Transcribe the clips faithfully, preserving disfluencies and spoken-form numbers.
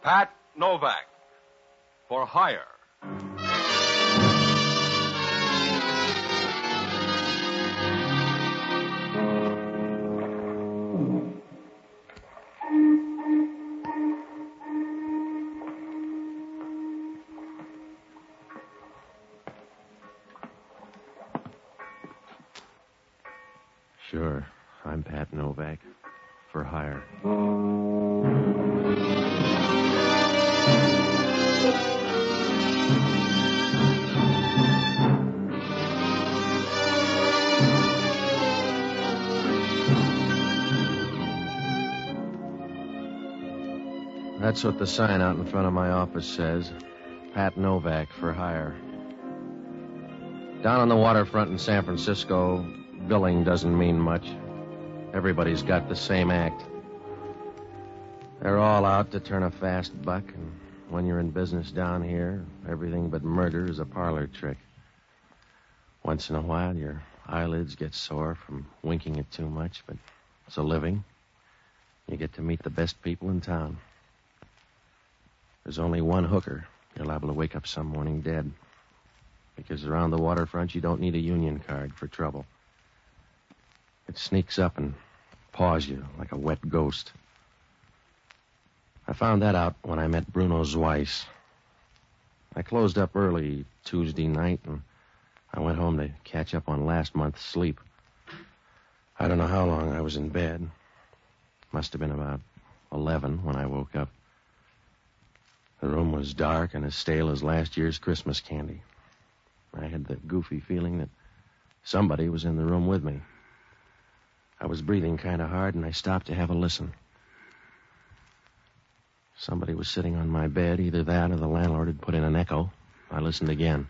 Pat Novak, for hire. Sure, I'm Pat Novak, for hire. That's what the sign out in front of my office says. Pat Novak, for hire. Down on the waterfront in San Francisco, billing doesn't mean much. Everybody's got the same act. They're all out to turn a fast buck, and when you're in business down here, everything but murder is a parlor trick. Once in a while, your eyelids get sore from winking it too much, but it's a living. You get to meet the best people in town. There's only one hooker you're liable to wake up some morning dead. Because around the waterfront, you don't need a union card for trouble. It sneaks up and paws you like a wet ghost. I found that out when I met Bruno Zweiss. I closed up early Tuesday night, and I went home to catch up on last month's sleep. I don't know how long I was in bed. Must have been about eleven when I woke up. The room was dark and as stale as last year's Christmas candy. I had the goofy feeling that somebody was in the room with me. I was breathing kind of hard, and I stopped to have a listen. Somebody was sitting on my bed. Either that or the landlord had put in an echo. I listened again.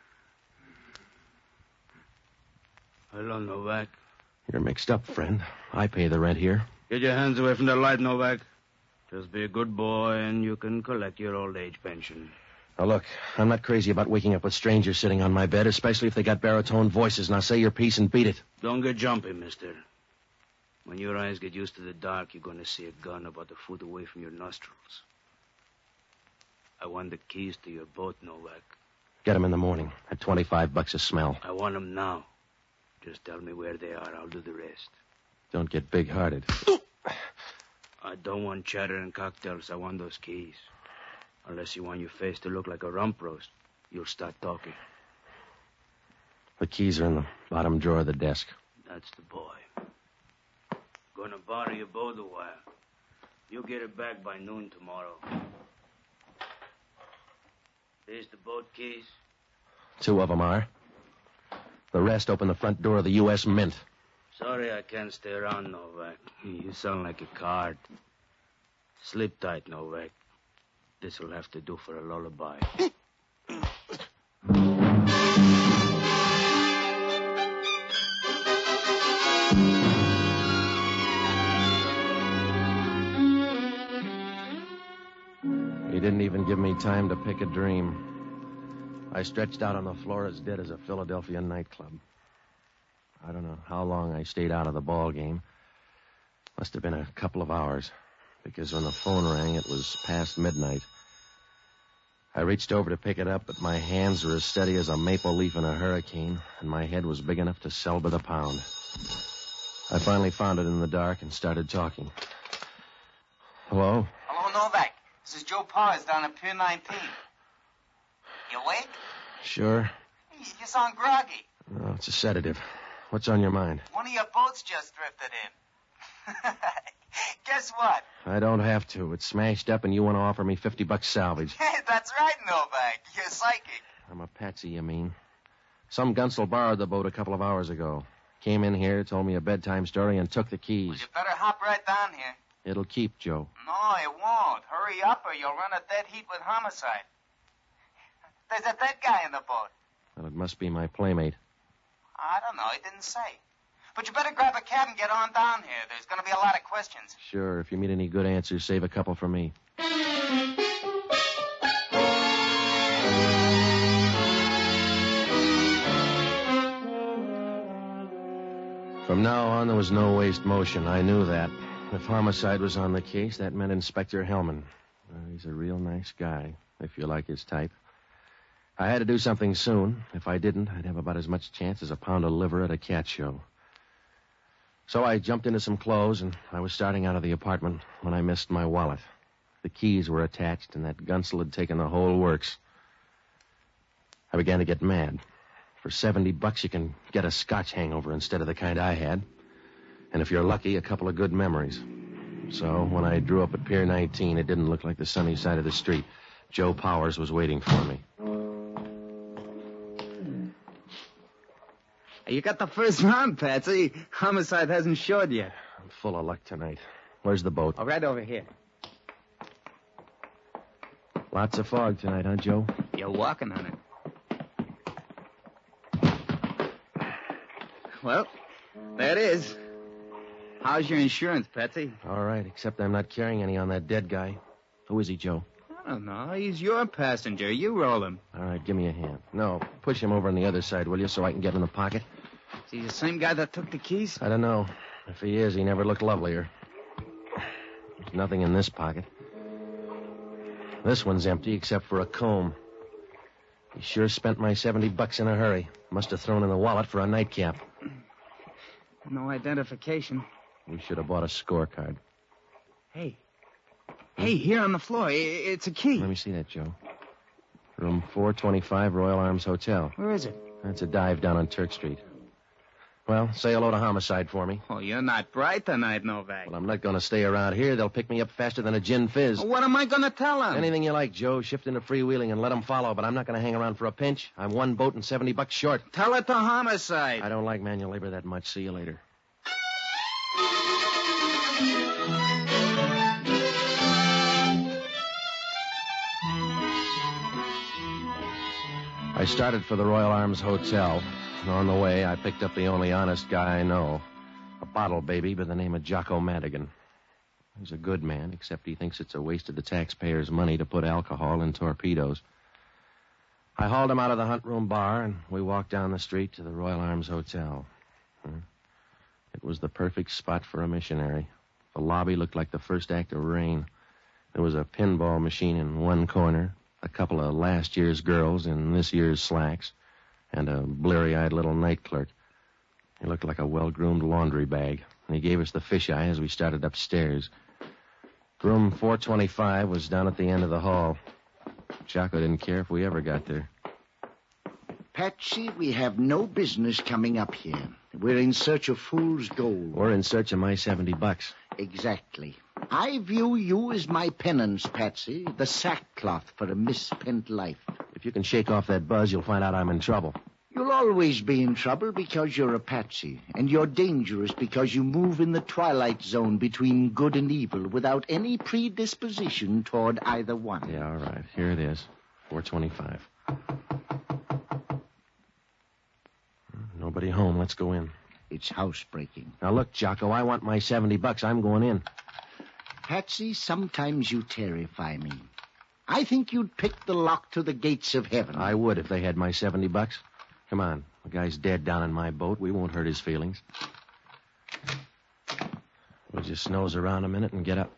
Hello, Novak. You're mixed up, friend. I pay the rent here. Get your hands away from the light, Novak. Just be a good boy, and you can collect your old age pension. Now, look, I'm not crazy about waking up with strangers sitting on my bed, especially if they got baritone voices. Now, say your piece and beat it. Don't get jumpy, mister. When your eyes get used to the dark, you're going to see a gun about a foot away from your nostrils. I want the keys to your boat, Novak. Get them in the morning at twenty-five bucks a smell. I want them now. Just tell me where they are. I'll do the rest. Don't get big-hearted. I don't want chatter and cocktails. I want those keys. Unless you want your face to look like a rump roast, you'll start talking. The keys are in the bottom drawer of the desk. That's the boy. Gonna borrow your boat a while. You'll get it back by noon tomorrow. There's the boat keys. Two of them are. The rest open the front door of the U S Mint. Sorry I can't stay around, Novak. You sound like a card. Sleep tight, Novak. This'll have to do for a lullaby. He didn't even give me time to pick a dream. I stretched out on the floor as dead as a Philadelphia nightclub. I don't know how long I stayed out of the ball game. Must have been a couple of hours, because when the phone rang, it was past midnight. I reached over to pick it up, but my hands were as steady as a maple leaf in a hurricane, and my head was big enough to sell by the pound. I finally found it in the dark and started talking. Hello? Hello, Novak. This is Joe Powers down at Pier nineteen. You awake? Sure. You, you sound groggy. No, it's a sedative. What's on your mind? One of your boats just drifted in. Guess what? I don't have to. It's smashed up, and you want to offer me fifty bucks salvage. Hey, that's right, Novak. You're psychic. I'm a patsy, you mean? Some gunsel borrowed the boat a couple of hours ago. Came in here, told me a bedtime story, and took the keys. Well, you better hop right down here. It'll keep, Joe. No, it won't. Hurry up or you'll run a dead heat with homicide. There's a dead guy in the boat. Well, it must be my playmate. I don't know. He didn't say. But you better grab a cab and get on down here. There's going to be a lot of questions. Sure. If you meet any good answers, save a couple for me. From now on, there was no waste motion. I knew that. If homicide was on the case, that meant Inspector Hellman. Well, he's a real nice guy, if you like his type. I had to do something soon. If I didn't, I'd have about as much chance as a pound of liver at a cat show. So I jumped into some clothes, and I was starting out of the apartment when I missed my wallet. The keys were attached, and that gunsel had taken the whole works. I began to get mad. For seventy bucks, you can get a Scotch hangover instead of the kind I had. And if you're lucky, a couple of good memories. So when I drew up at Pier nineteen, it didn't look like the sunny side of the street. Joe Powers was waiting for me. You got the first round, Patsy. Homicide hasn't showed yet. I'm full of luck tonight. Where's the boat? Oh, right over here. Lots of fog tonight, huh, Joe? You're walking on it. Well, there it is. How's your insurance, Patsy? All right, except I'm not carrying any on that dead guy. Who is he, Joe? I don't know. He's your passenger. You roll him. All right, give me a hand. No, push him over on the other side, will you, so I can get in the pocket? Is he the same guy that took the keys? I don't know. If he is, he never looked lovelier. There's nothing in this pocket. This one's empty except for a comb. He sure spent my seventy bucks in a hurry. Must have thrown in the wallet for a nightcap. No identification. We should have bought a scorecard. Hey. Hey, here on the floor. It's a key. Let me see that, Joe. Room four twenty-five, Royal Arms Hotel. Where is it? That's a dive down on Turk Street. Well, say hello to Homicide for me. Oh, you're not bright tonight, Novak. Well, I'm not going to stay around here. They'll pick me up faster than a gin fizz. What am I going to tell them? Anything you like, Joe. Shift into freewheeling and let them follow, but I'm not going to hang around for a pinch. I'm one boat and seventy bucks short. Tell it to Homicide. I don't like manual labor that much. See you later. I started for the Royal Arms Hotel. And on the way, I picked up the only honest guy I know, a bottle baby by the name of Jocko Madigan. He's a good man, except he thinks it's a waste of the taxpayers' money to put alcohol in torpedoes. I hauled him out of the Hunt Room bar, and we walked down the street to the Royal Arms Hotel. It was the perfect spot for a missionary. The lobby looked like the first act of Rain. There was a pinball machine in one corner, a couple of last year's girls in this year's slacks, and a bleary-eyed little night clerk. He looked like a well-groomed laundry bag, and he gave us the fisheye as we started upstairs. Room four twenty-five was down at the end of the hall. Jocko didn't care if we ever got there. Patsy, we have no business coming up here. We're in search of fool's gold. We're in search of my seventy bucks. Exactly. I view you as my penance, Patsy, the sackcloth for a misspent life. If you can shake off that buzz, you'll find out I'm in trouble. You'll always be in trouble because you're a patsy, and you're dangerous because you move in the twilight zone between good and evil without any predisposition toward either one. Yeah, all right. Here it is. four twenty-five. Nobody home. Let's go in. It's housebreaking. Now, look, Jocko, I want my seventy bucks. I'm going in. Patsy, sometimes you terrify me. I think you'd pick the lock to the gates of heaven. I would if they had my seventy bucks. Come on. The guy's dead down in my boat. We won't hurt his feelings. We'll just nose around a minute and get up.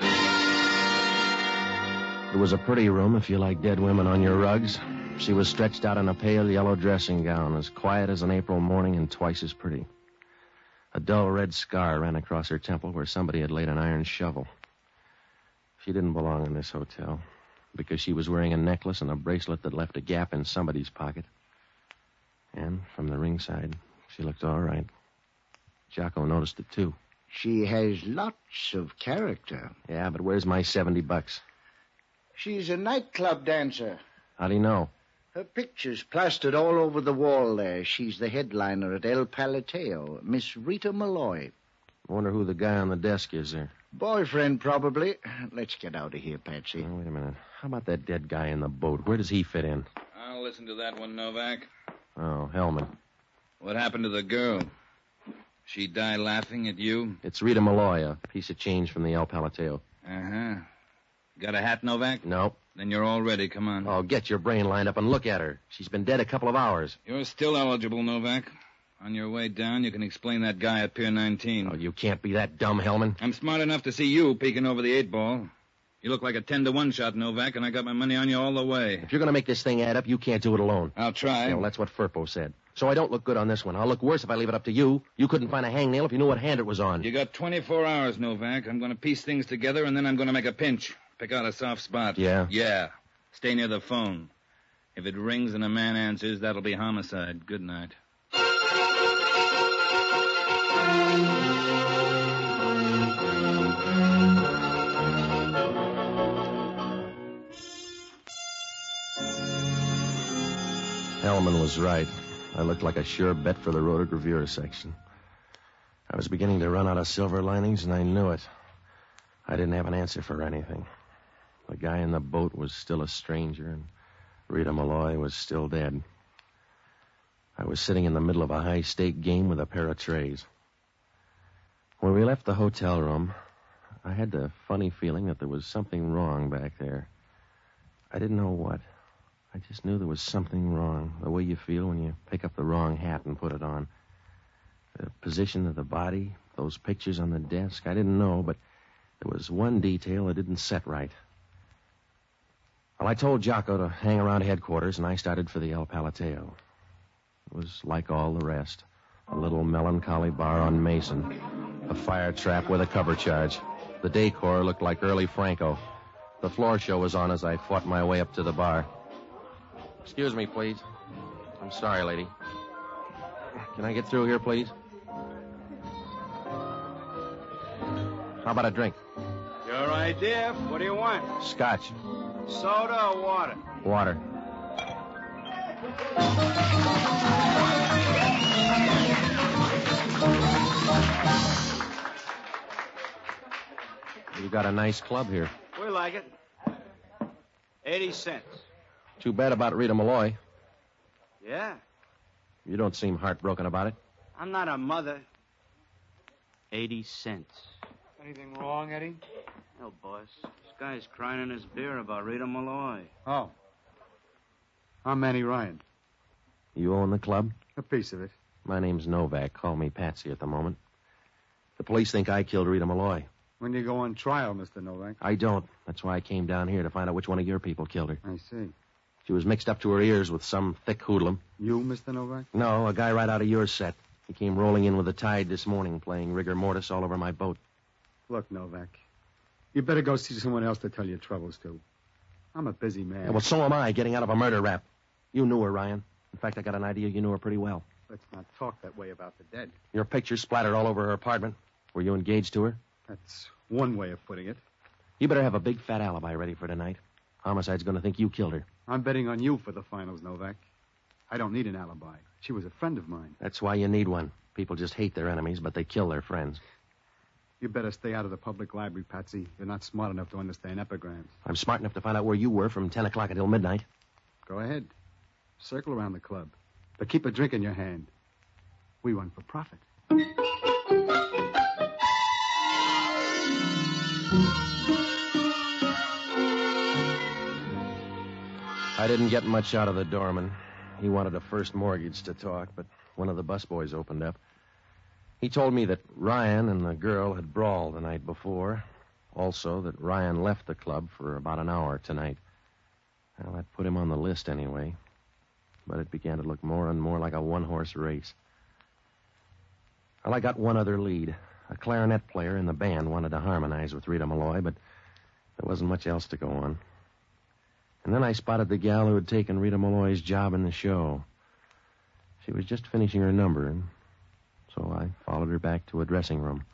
It was a pretty room if you like dead women on your rugs. She was stretched out in a pale yellow dressing gown, as quiet as an April morning and twice as pretty. A dull red scar ran across her temple where somebody had laid an iron shovel. She didn't belong in this hotel, because she was wearing a necklace and a bracelet that left a gap in somebody's pocket. And from the ringside, she looked all right. Jocko noticed it, too. She has lots of character. Yeah, but where's my seventy bucks? She's a nightclub dancer. How do you know? Her picture's plastered all over the wall there. She's the headliner at El Palateo, Miss Rita Malloy. I wonder who the guy on the desk is there. Boyfriend, probably. Let's get out of here, Patsy. Oh, wait a minute. How about that dead guy in the boat? Where does he fit in? I'll listen to that one, Novak. Oh, Hellman. What happened to the girl? She die laughing at you? It's Rita Malloy, a piece of change from the El Palateo. Uh-huh. Got a hat, Novak? Nope. Then you're all ready. Come on. Oh, get your brain lined up and look at her. She's been dead a couple of hours. You're still eligible, Novak. On your way down, you can explain that guy at Pier nineteen. Oh, you can't be that dumb, Hellman. I'm smart enough to see you peeking over the eight ball. You look like a ten to one shot, Novak, and I got my money on you all the way. If you're going to make this thing add up, you can't do it alone. I'll try. Yeah, well, that's what Firpo said. So I don't look good on this one. I'll look worse if I leave it up to you. You couldn't find a hangnail if you knew what hand it was on. You got twenty-four hours, Novak. I'm going to piece things together, and then I'm going to make a pinch. Pick out a soft spot. Yeah? Yeah. Stay near the phone. If it rings and a man answers, that'll be homicide. Good night. Hellman was right. I looked like a sure bet for the rotogravure section. I was beginning to run out of silver linings, and I knew it. I didn't have an answer for anything. The guy in the boat was still a stranger, and Rita Malloy was still dead. I was sitting in the middle of a high-stake game with a pair of trays. When we left the hotel room, I had the funny feeling that there was something wrong back there. I didn't know what. I just knew there was something wrong, the way you feel when you pick up the wrong hat and put it on. The position of the body, those pictures on the desk, I didn't know, but there was one detail that didn't set right. Well, I told Jocko to hang around headquarters, and I started for the El Palateo. It was like all the rest. A little melancholy bar on Mason. A fire trap with a cover charge. The decor looked like early Franco. The floor show was on as I fought my way up to the bar. Excuse me, please. I'm sorry, lady. Can I get through here, please? How about a drink? Your idea. What do you want? Scotch. Soda or water? Water. You got a nice club here. We like it. Eighty cents. Too bad about Rita Malloy. Yeah. You don't seem heartbroken about it. I'm not a mother. Eighty cents. Anything wrong, Eddie? No, boss. This guy's crying in his beer about Rita Malloy. Oh. I'm Manny Ryan. You own the club? A piece of it. My name's Novak. Call me Patsy at the moment. The police think I killed Rita Malloy. When you go on trial, Mister Novak? I don't. That's why I came down here, to find out which one of your people killed her. I see. She was mixed up to her ears with some thick hoodlum. You, Mister Novak? No, a guy right out of your set. He came rolling in with the tide this morning, playing rigor mortis all over my boat. Look, Novak, you better go see someone else to tell your troubles to. I'm a busy man. Yeah, well, so am I, getting out of a murder rap. You knew her, Ryan. In fact, I got an idea you knew her pretty well. Let's not talk that way about the dead. Your picture splattered all over her apartment. Were you engaged to her? That's one way of putting it. You better have a big fat alibi ready for tonight. Homicide's going to think you killed her. I'm betting on you for the finals, Novak. I don't need an alibi. She was a friend of mine. That's why you need one. People just hate their enemies, but they kill their friends. You better stay out of the public library, Patsy. You're not smart enough to understand epigrams. I'm smart enough to find out where you were from ten o'clock until midnight. Go ahead. Circle around the club. But keep a drink in your hand. We run for profit. I didn't get much out of the doorman. He wanted a first mortgage to talk, but one of the busboys opened up. He told me that Ryan and the girl had brawled the night before. Also, that Ryan left the club for about an hour tonight. Well, that put him on the list anyway. But it began to look more and more like a one-horse race. Well, I got one other lead. A clarinet player in the band wanted to harmonize with Rita Malloy, but there wasn't much else to go on. And then I spotted the gal who had taken Rita Malloy's job in the show. She was just finishing her number, and so I followed her back to a dressing room.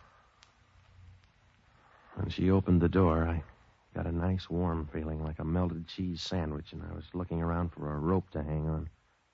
When she opened the door, I got a nice warm feeling like a melted cheese sandwich, and I was looking around for a rope to hang on.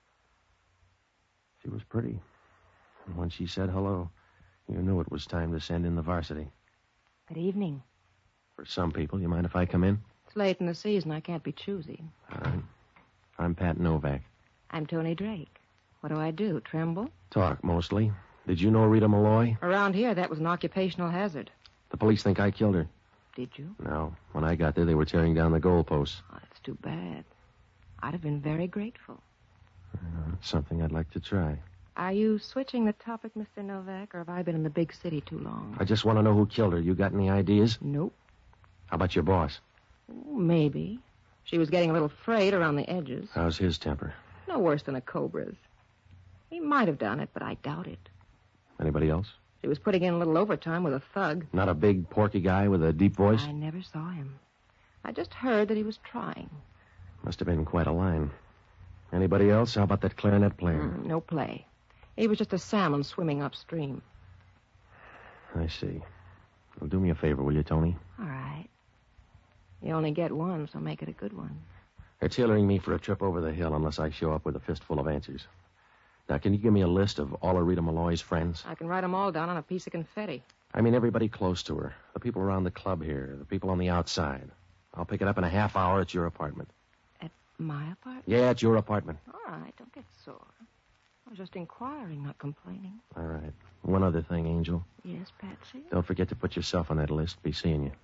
She was pretty. And when she said hello, you knew it was time to send in the varsity. Good evening. For some people, you mind if I come in? It's late in the season. I can't be choosy. All right. I'm Pat Novak. I'm Tony Drake. What do I do? Tremble? Talk, mostly. Did you know Rita Malloy? Around here, that was an occupational hazard. The police think I killed her. Did you? No. When I got there, they were tearing down the goalposts. Oh, that's too bad. I'd have been very grateful. Uh, it's something I'd like to try. Are you switching the topic, Mister Novak, or have I been in the big city too long? I just want to know who killed her. You got any ideas? Nope. How about your boss? Maybe. She was getting a little frayed around the edges. How's his temper? No worse than a cobra's. He might have done it, but I doubt it. Anybody else? She was putting in a little overtime with a thug. Not a big, porky guy with a deep voice? I never saw him. I just heard that he was trying. Must have been quite a line. Anybody else? How about that clarinet player? Mm, no play. He was just a salmon swimming upstream. I see. Well, do me a favor, will you, Tony? All right. You only get one, so make it a good one. They're tailoring me for a trip over the hill unless I show up with a fistful of answers. Now, can you give me a list of all of Rita Malloy's friends? I can write them all down on a piece of confetti. I mean everybody close to her. The people around the club here, the people on the outside. I'll pick it up in a half hour at your apartment. At my apartment? Yeah, at your apartment. All right, don't get sore. I was just inquiring, not complaining. All right. One other thing, Angel. Yes, Patsy? Don't forget to put yourself on that list. Be seeing you.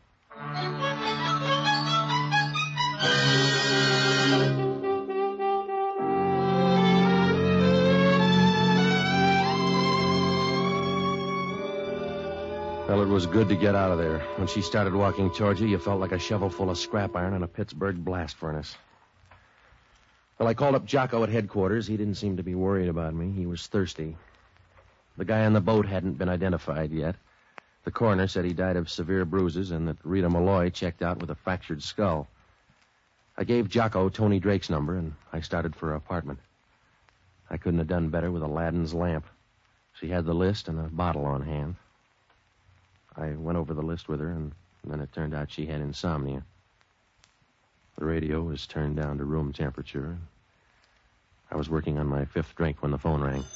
Well, it was good to get out of there. When she started walking towards you, you felt like a shovel full of scrap iron in a Pittsburgh blast furnace. Well, I called up Jocko at headquarters. He didn't seem to be worried about me. He was thirsty. The guy on the boat hadn't been identified yet. The coroner said he died of severe bruises and that Rita Malloy checked out with a fractured skull. I gave Jocko Tony Drake's number, and I started for her apartment. I couldn't have done better with Aladdin's lamp. She had the list and a bottle on hand. I went over the list with her, and then it turned out she had insomnia. The radio was turned down to room temperature. I was working on my fifth drink when the phone rang.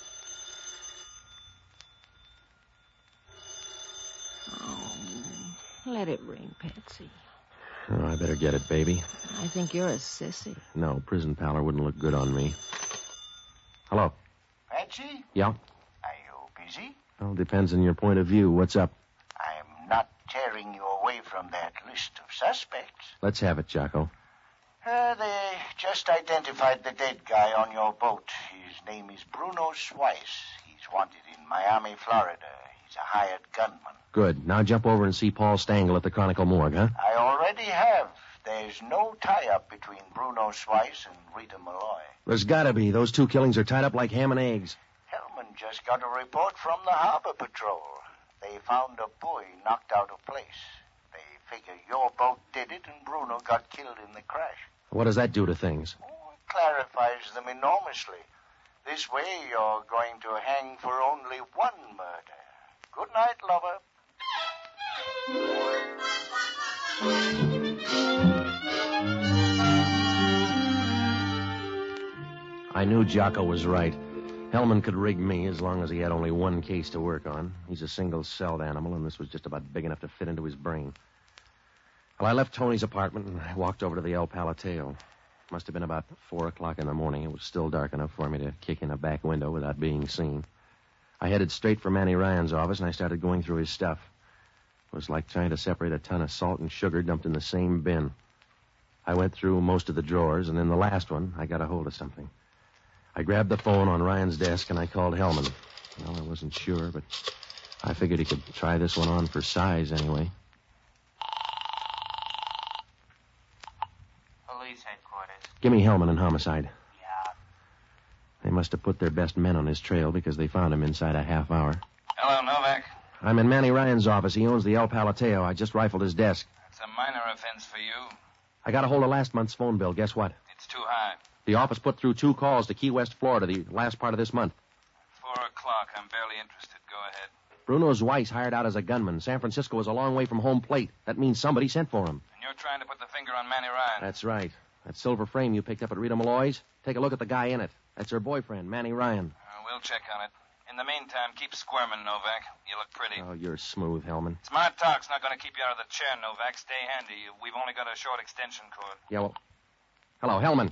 Oh, let it ring, Patsy. Oh, I better get it, baby. I think you're a sissy. No, prison pallor wouldn't look good on me. Hello? Patsy? Yeah? Are you busy? Well, depends on your point of view. What's up? I'm not tearing you away from that list of suspects. Let's have it, Jocko. Uh, they just identified the dead guy on your boat. His name is Bruno Swice. He's wanted in Miami, Florida. He's a hired gunman. Good. Now jump over and see Paul Stangl at the Chronicle Morgue, huh? I already have. There's no tie-up between Bruno Swice and Rita Malloy. There's gotta be. Those two killings are tied up like ham and eggs. Hellman just got a report from the Harbor Patrol. They found a buoy knocked out of place. They figure your boat did it and Bruno got killed in the crash. What does that do to things? Oh, it clarifies them enormously. This way you're going to hang for only one murder. Good night, lover. I knew Jocko was right. Hellman could rig me as long as he had only one case to work on. He's a single-celled animal, and this was just about big enough to fit into his brain. Well, I left Tony's apartment, and I walked over to the El Palateo. Must have been about four o'clock in the morning. It was still dark enough for me to kick in a back window without being seen. I headed straight for Manny Ryan's office, and I started going through his stuff. It was like trying to separate a ton of salt and sugar dumped in the same bin. I went through most of the drawers, and in the last one, I got a hold of something. I grabbed the phone on Ryan's desk, and I called Hellman. Well, I wasn't sure, but I figured he could try this one on for size anyway. Police headquarters. Give me Hellman and Homicide. Yeah. They must have put their best men on his trail because they found him inside a half hour. Hello, Novak. I'm in Manny Ryan's office. He owns the El Palateo. I just rifled his desk. It's a minor offense for you. I got a hold of last month's phone bill. Guess what? It's too high. The office put through two calls to Key West, Florida, the last part of this month. Four o'clock. I'm barely interested. Go ahead. Bruno's Weiss hired out as a gunman. San Francisco is a long way from home plate. That means somebody sent for him. And you're trying to put the finger on Manny Ryan. That's right. That silver frame you picked up at Rita Malloy's, take a look at the guy in it. That's her boyfriend, Manny Ryan. Uh, we'll check on it. In the meantime, keep squirming, Novak. You look pretty. Oh, you're smooth, Hellman. Smart talk's not going to keep you out of the chair, Novak. Stay handy. We've only got a short extension cord. Yeah, well... Hello, Hellman.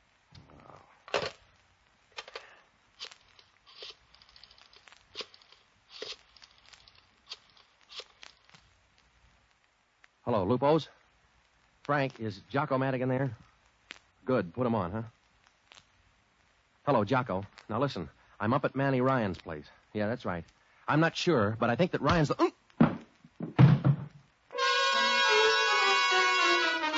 Hello, Lupos? Frank, is Jocko Madigan there? Good, put him on, huh? Hello, Jocko. Now listen, I'm up at Manny Ryan's place. Yeah, that's right. I'm not sure, but I think that Ryan's the...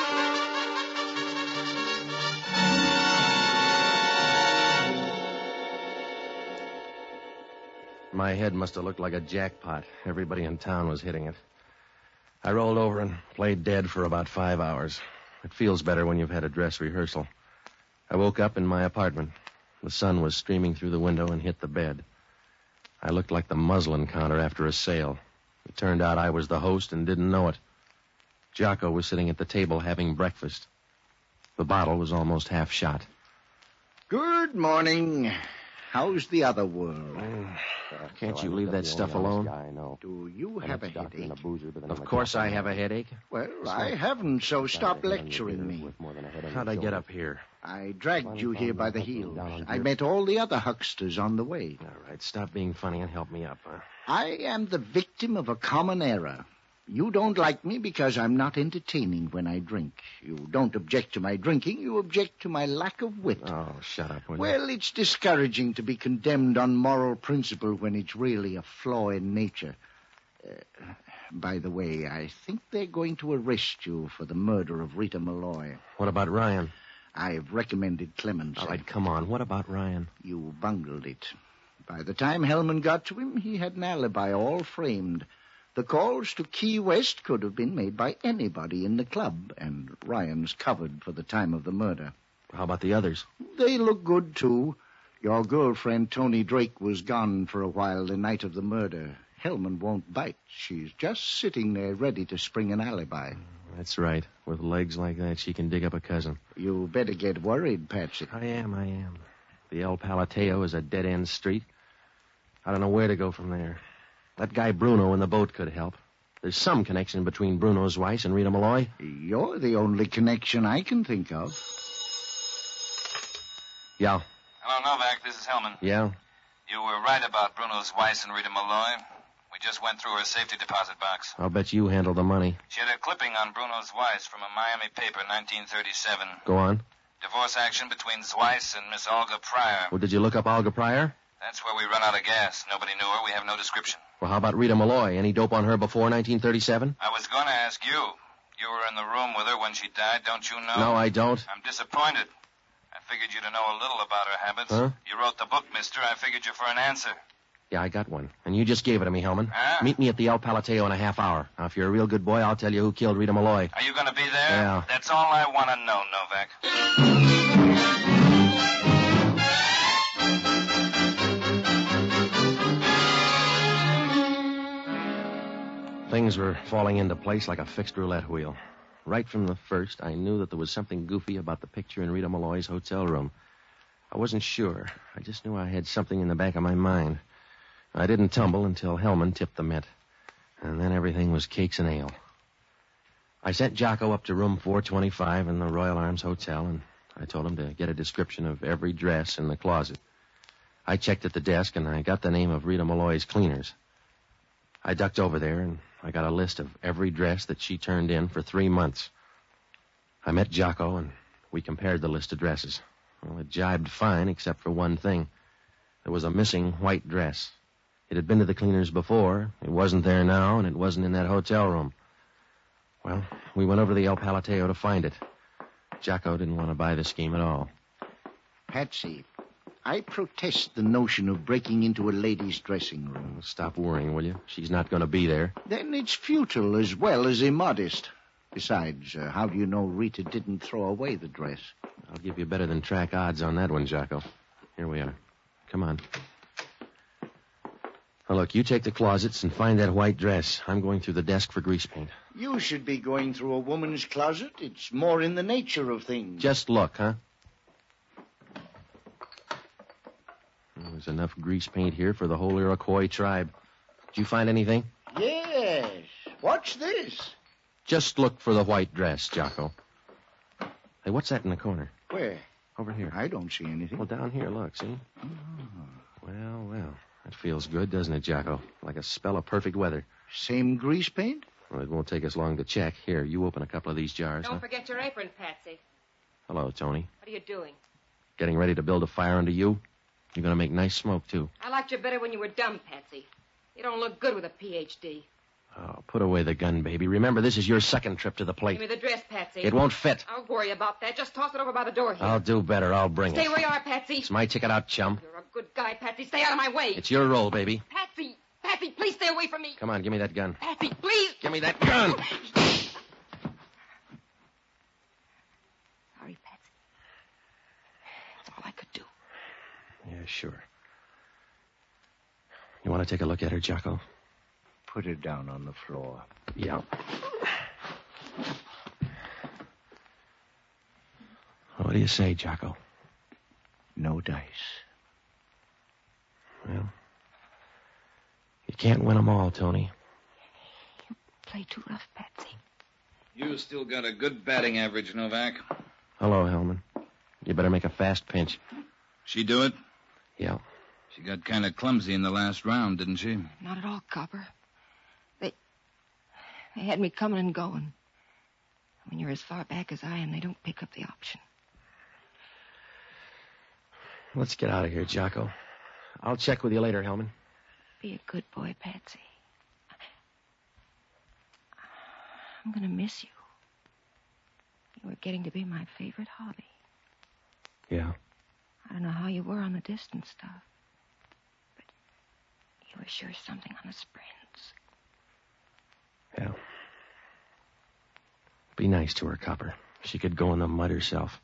My head must have looked like a jackpot. Everybody in town was hitting it. I rolled over and played dead for about five hours. It feels better when you've had a dress rehearsal. I woke up in my apartment. The sun was streaming through the window and hit the bed. I looked like the muslin counter after a sale. It turned out I was the host and didn't know it. Jocko was sitting at the table having breakfast. The bottle was almost half shot. Good morning. How's the other world? Uh, can't you leave that stuff alone? Do you have a headache? Of course I have a headache. Well, I haven't, so stop lecturing me. How'd I get up here? I dragged you here by the heels. I met all the other hucksters on the way. All right, stop being funny and help me up. Huh? I am the victim of a common error. You don't like me because I'm not entertaining when I drink. You don't object to my drinking. You object to my lack of wit. Oh, shut up, will you? Well, it's discouraging to be condemned on moral principle when it's really a flaw in nature. Uh, by the way, I think they're going to arrest you for the murder of Rita Malloy. What about Ryan? I've recommended clemency. All right, come on. What about Ryan? You bungled it. By the time Hellman got to him, he had an alibi all framed. The calls to Key West could have been made by anybody in the club, and Ryan's covered for the time of the murder. How about the others? They look good, too. Your girlfriend, Tony Drake, was gone for a while the night of the murder. Hellman won't bite. She's just sitting there ready to spring an alibi. That's right. With legs like that, she can dig up a cousin. You better get worried, Patsy. I am, I am. The El Palateo is a dead-end street. I don't know where to go from there. That guy Bruno in the boat could help. There's some connection between Bruno's Weiss and Rita Malloy. You're the only connection I can think of. Yeah. Hello, Novak. This is Hellman. Yeah? You were right about Bruno's Weiss and Rita Malloy. We just went through her safety deposit box. I'll bet you handle the money. She had a clipping on Bruno's Weiss from a Miami paper, nineteen thirty-seven. Go on. Divorce action between Weiss and Miss Olga Pryor. Well, did you look up Olga Pryor? That's where we run out of gas. Nobody knew her. We have no description. Well, how about Rita Malloy? Any dope on her before nineteen thirty-seven? I was going to ask you. You were in the room with her when she died, don't you know? No, I don't. I'm disappointed. I figured you to know a little about her habits. Huh? You wrote the book, mister. I figured you for an answer. Yeah, I got one. And you just gave it to me, Hellman. Huh? Meet me at the El Palateo in a half hour. Now, if you're a real good boy, I'll tell you who killed Rita Malloy. Are you going to be there? Yeah. That's all I want to know, Novak. Things were falling into place like a fixed roulette wheel. Right from the first, I knew that there was something goofy about the picture in Rita Malloy's hotel room. I wasn't sure. I just knew I had something in the back of my mind. I didn't tumble until Hellman tipped the mint. And then everything was cakes and ale. I sent Jocko up to room four twenty-five in the Royal Arms Hotel, and I told him to get a description of every dress in the closet. I checked at the desk, and I got the name of Rita Malloy's cleaners. I ducked over there, and I got a list of every dress that she turned in for three months. I met Jocko, and we compared the list of dresses. Well, it jibed fine, except for one thing. There was a missing white dress. It had been to the cleaners before. It wasn't there now, and it wasn't in that hotel room. Well, we went over to the El Palateo to find it. Jocko didn't want to buy the scheme at all. Patsy, I protest the notion of breaking into a lady's dressing room. Oh, stop worrying, will you? She's not going to be there. Then it's futile as well as immodest. Besides, uh, how do you know Rita didn't throw away the dress? I'll give you better than track odds on that one, Jocko. Here we are. Come on. Now, look, you take the closets and find that white dress. I'm going through the desk for grease paint. You should be going through a woman's closet. It's more in the nature of things. Just look, huh? There's enough grease paint here for the whole Iroquois tribe. Did you find anything? Yes. What's this? Just look for the white dress, Jocko. Hey, what's that in the corner? Where? Over here. I don't see anything. Well, down here, look, see? Oh. Well, well. That feels good, doesn't it, Jocko? Like a spell of perfect weather. Same grease paint? Well, it won't take us long to check. Here, you open a couple of these jars. Don't huh? forget your apron, Patsy. Hello, Tony. What are you doing? Getting ready to build a fire under you? You're going to make nice smoke, too. I liked you better when you were dumb, Patsy. You don't look good with a P H D. Oh, put away the gun, baby. Remember, this is your second trip to the plate. Give me the dress, Patsy. It won't fit. I'll worry about that. Just toss it over by the door here. I'll do better. I'll bring Stay it. where you are, Patsy. It's my ticket out, chum. You're a good guy, Patsy. Stay out of my way. It's your role, baby. Patsy! Patsy, please stay away from me. Come on, give me that gun. Patsy, please! Give me that gun! Sorry, Patsy. That's all I could do. Yeah, sure. You want to take a look at her, Jocko? Put her down on the floor. Yeah. What do you say, Jocko? No dice. Well, you can't win them all, Tony. You play too rough, Patsy. You still got a good batting average, Novak. Hello, Hellman. You better make a fast pinch. She do it? Yeah. She got kind of clumsy in the last round, didn't she? Not at all, Copper. They... They had me coming and going. When you're as far back as I am, they don't pick up the option. Let's get out of here, Jocko. I'll check with you later, Hellman. Be a good boy, Patsy. I'm going to miss you. You were getting to be my favorite hobby. Yeah. I don't know how you were on the distance stuff, but you were sure something on the sprints. Yeah. Be nice to her, Copper. She could go in the mud herself.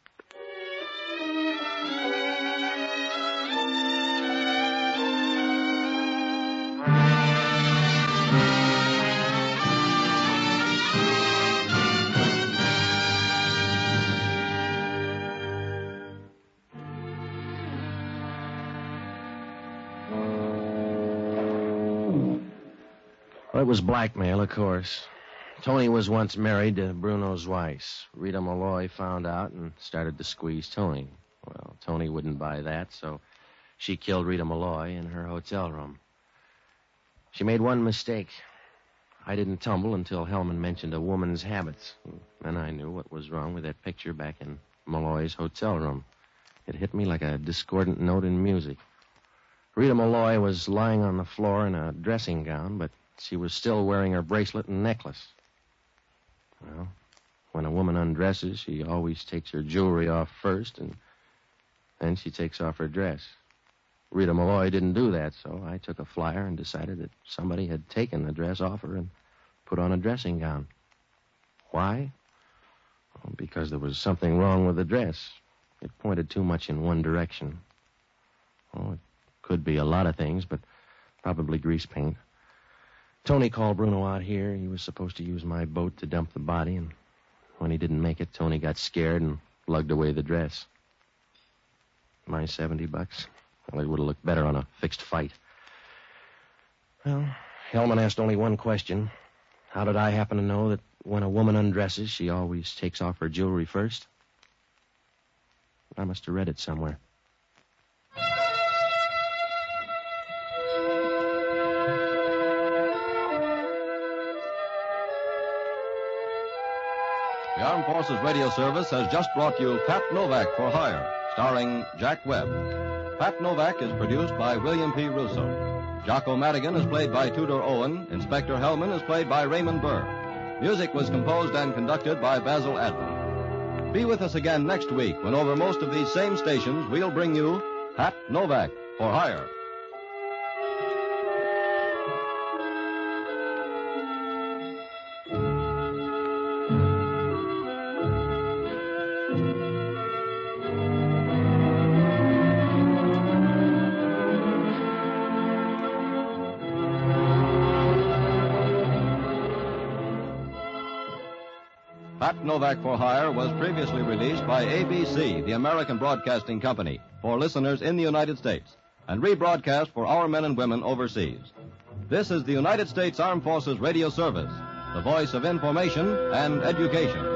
Well, it was blackmail, of course. Tony was once married to Bruno's Weiss. Rita Malloy found out and started to squeeze Tony. Well, Tony wouldn't buy that, so she killed Rita Malloy in her hotel room. She made one mistake. I didn't tumble until Hellman mentioned a woman's habits. Then I knew what was wrong with that picture back in Malloy's hotel room. It hit me like a discordant note in music. Rita Malloy was lying on the floor in a dressing gown, but she was still wearing her bracelet and necklace. Well, when a woman undresses, she always takes her jewelry off first, and then she takes off her dress. Rita Malloy didn't do that, so I took a flyer and decided that somebody had taken the dress off her and put on a dressing gown. Why? Well, because there was something wrong with the dress. It pointed too much in one direction. Oh, it could be a lot of things, but probably grease paint. Tony called Bruno out here. He was supposed to use my boat to dump the body, and when he didn't make it, Tony got scared and lugged away the dress. My seventy bucks? Well, it would have looked better on a fixed fight. Well, Hellman asked only one question. How did I happen to know that when a woman undresses, she always takes off her jewelry first? I must have read it somewhere. The Armed Forces Radio Service has just brought you Pat Novak for Hire, starring Jack Webb. Pat Novak is produced by William P. Russo. Jocko Madigan is played by Tudor Owen. Inspector Hellman is played by Raymond Burr. Music was composed and conducted by Basil Adlam. Be with us again next week when over most of these same stations we'll bring you Pat Novak for Hire. Pat Novak for Hire was previously released by A B C, the American Broadcasting Company, for listeners in the United States, and rebroadcast for our men and women overseas. This is the United States Armed Forces Radio Service, the voice of information and education.